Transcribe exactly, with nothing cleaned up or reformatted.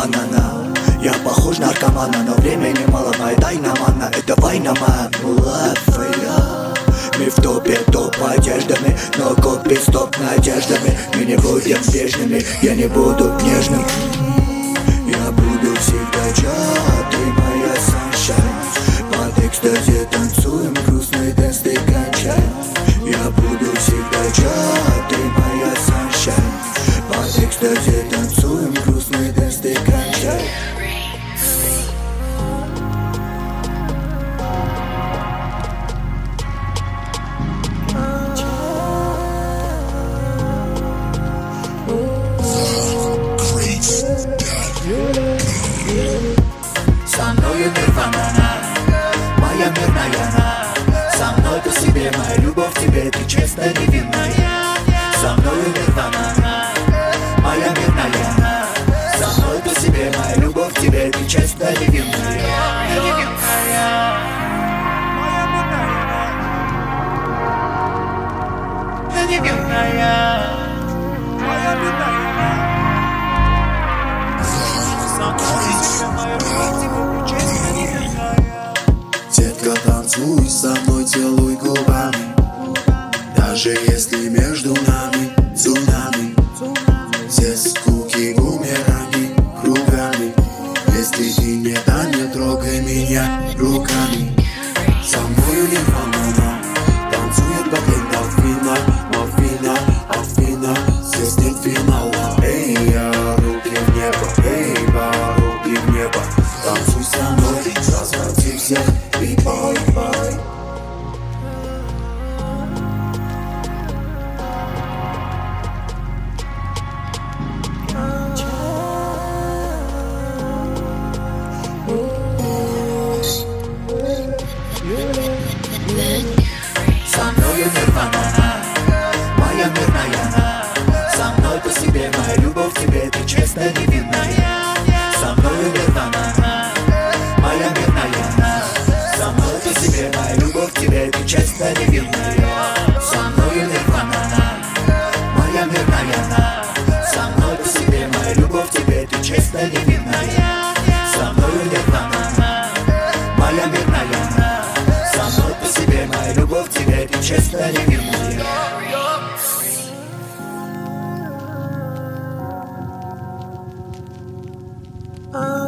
банана. Я похож на наркомана, но времени мало, моя тайна мана. Это война, ман, была твоя. Мы в топе, топ одеждами, но копи стоп надеждами. Мы не будем бежными, я не буду нежным. Я буду всегда чат, ты моя sunshine. Под экстази танцуем, грустный дэнс ты кончай. Я буду всегда чат, ты моя sunshine. Под экстази танцуем, грустный дэнс ты кончай. Со мною нирвана, моя мирная она. Со мной по себе, моя любовь к тебе, ты честно невинная. Со мною нирвана, моя мирная она. Со мной по себе, моя любовь к тебе, ты честно невинная. Невинная, моя мирная. Детка, танцуй со мной, целуй губами. Даже если между нами цунами. Все скуки бумеранги кругами. Если ты не та, не трогай меня руками. Со мною нирвана танцует богема Афина, Афина, Афина. Здесь нет финала. Эй, я, руки в небо, эй, руки в небо. Танцуй со мной, разводи всех и бай-бай. Со мною нирвана, моя мирная она. Со мной по себе, моя любовь к тебе, ты честно невинная. Со мною нирвана, моя мирная она. Со мной по себе, моя любовь к тебе, ты честно невинная. Со мною нирвана, моя мирная она. Со мной по себе, моя любовь к тебе, ты честно невинная. Со мною нирвана, моя мирная она. Со мной по себе, моя любовь к тебе, ты честно невинная. Ah.